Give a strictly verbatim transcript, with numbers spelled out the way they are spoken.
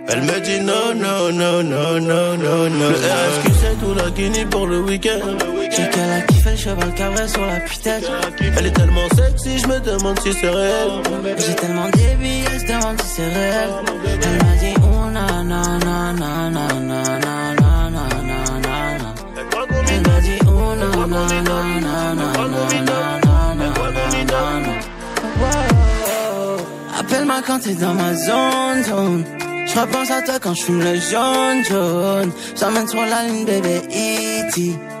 Elle me dit non, non, non, non, non, non, non. Le R S Q c'est tout la Guinée pour le week-end. J'ai qu'elle a kiffé le cheval cabré sur la putette. Elle est tellement sexy, je me demande si c'est réel. J'ai tellement des billets, je demande si c'est réel. Elle m'a dit oh na na na na na na na na na na na. Elle m'a dit oh na na na na na na na na na na. Appelle-moi quand t'es dans ma zone, zone. J'repense à toi quand j'fume le jaune, jaune. J'emmène sur la ligne, bébé, E T